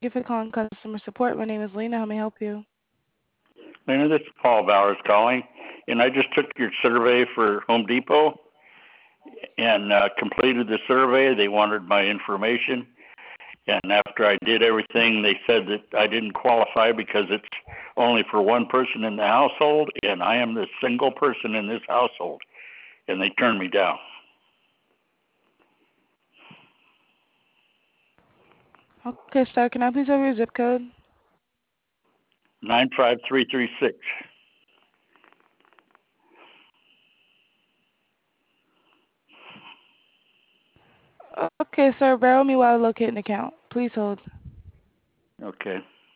Thank you for calling customer support. My name is Lena. How may I help you? Lena, this is Paul Bowers calling, and I just took your survey for Home Depot and completed the survey. They wanted my information, and after I did everything, they said that I didn't qualify because it's only for one person in the household, and I am the single person in this household, and they turned me down. Okay, sir. Can I please have your zip code? 95336. Okay, sir. Bear with me while I locate an account. Please hold. Okay.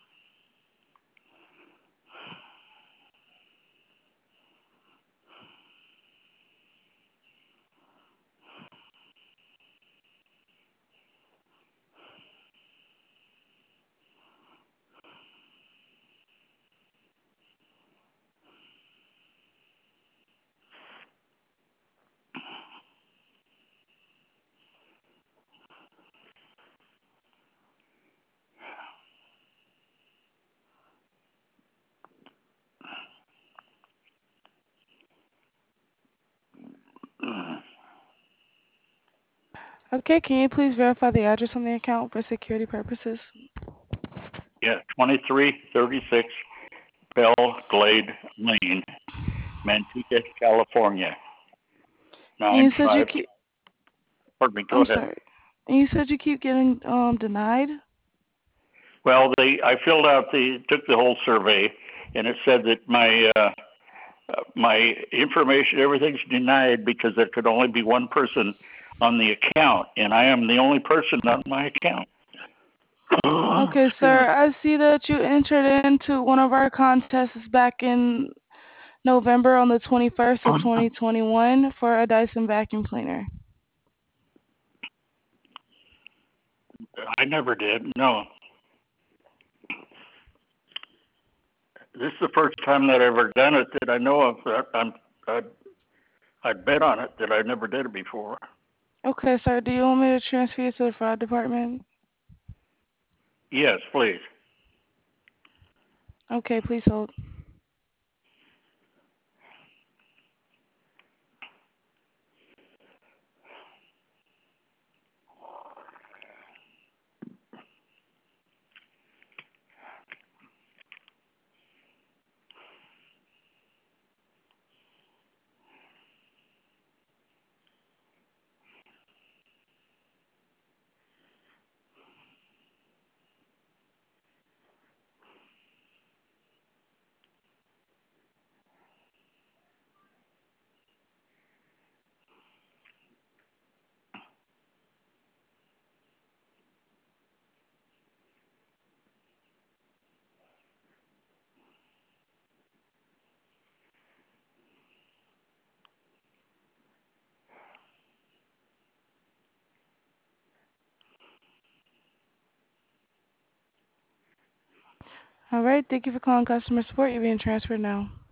Okay, can you please verify the address on the account for security purposes? Yeah, 2336 Bell Glade Lane, Manteca, California. And you Nine said you five. keep. Pardon me. Go I'm ahead. sorry. And you said you keep getting denied. Well, I filled out took the whole survey, and it said that my information, everything's denied because there could only be one person on the account, and I am the only person on my account. Okay, Excuse sir. me. I see that you entered into one of our contests back in November on the 21st of 2021 for a Dyson vacuum cleaner. I never did. No, this is the first time that I've ever done it that I know of. I I bet on it that I never did it before. Okay, sir. Do you want me to transfer you to the fraud department? Yes, please. Okay, please hold. All right. Thank you for calling customer support. You're being transferred now.